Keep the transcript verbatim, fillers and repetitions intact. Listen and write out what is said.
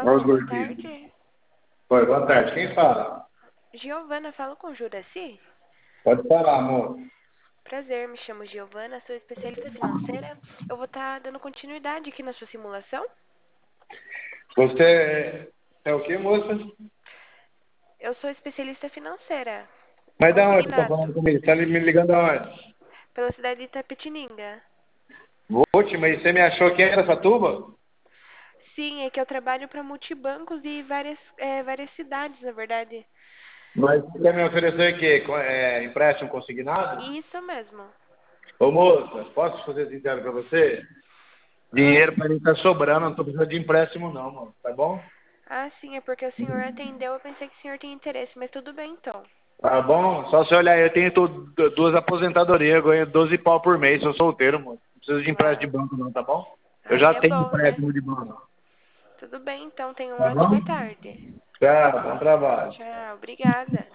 Olá, Alô, boa gordinho. tarde. Oi, boa tarde. Quem fala? Giovana, falo com Juraci? Pode falar, amor. Prazer, me chamo Giovana, sou especialista financeira. Eu vou estar dando continuidade aqui na sua simulação. Você é, é o que, moça? Eu sou especialista financeira. Mas da onde você tá falando Consignato, comigo? Você tá me ligando aonde? pela cidade de Itapetininga. Volte, mas você me achou que era Satuba? Sim, é que eu trabalho para multibancos e várias, é, várias cidades, na verdade. Mas você quer me oferecer o quê? Co- É, empréstimo consignado? Isso mesmo. Ô, moça, posso fazer sincero pra você? Ah, Dinheiro pra mim tá sobrando, não tô precisando de empréstimo não, mano. Tá bom? ah, sim, é porque o senhor atendeu, eu pensei que o senhor tinha interesse, mas tudo bem então. Tá bom? Só você olhar aí, eu tenho tu- duas aposentadorias, eu ganho doze pau por mês, sou solteiro, mano. Não preciso de empréstimo Ah, de banco não, tá bom? Eu aí já é tenho bom, né? empréstimo de banco. Tudo bem então, tenha Tá uma bom? ótima tarde. Tchau, bom trabalho. Tchau, obrigada.